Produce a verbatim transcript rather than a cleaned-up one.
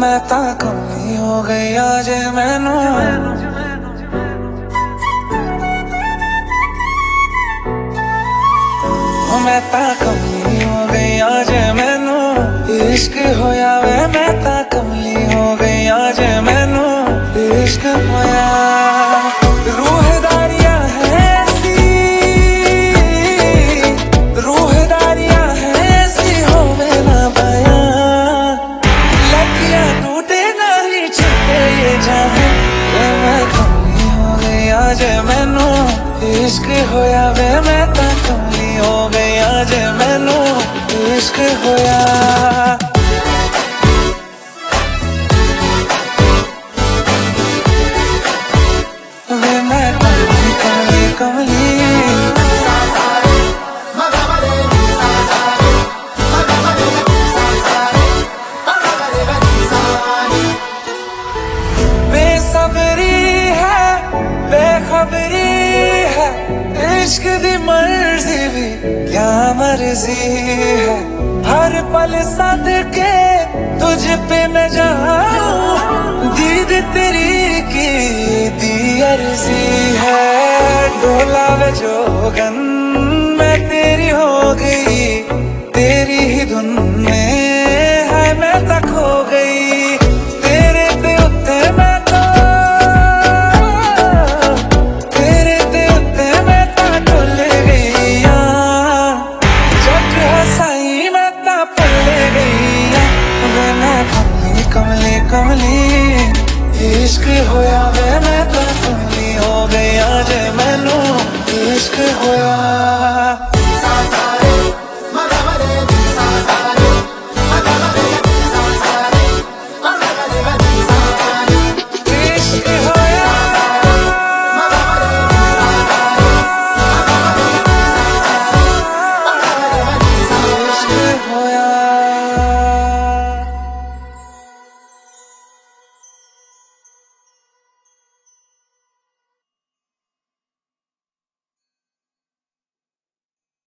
मैं ता कमी हो गई आज मैनू मैं ता कमी हो गई आज मैनू इश्क होया वे मैं ता कमली हो गई आज मैनू इश्क होया रूहदारियां है सी रूहदारियां है सी होवे ना पाया लगिया टूटे नहीं छुटे ये जाने मैं कमली हो गई आज मैनू इश्क होया वे मैं ता कमली हो गई आज मैनू इश्क होया वे मैं कमली कमली कमली बेसब्री है बेखबरी है इश्क दी मर्जी भी क्या मर्जी है हर पल सदके तुझ पे मैं जाऊं दीद तेरी की दी अर्जी है डोला वे जोगन मैं तेरी हो गई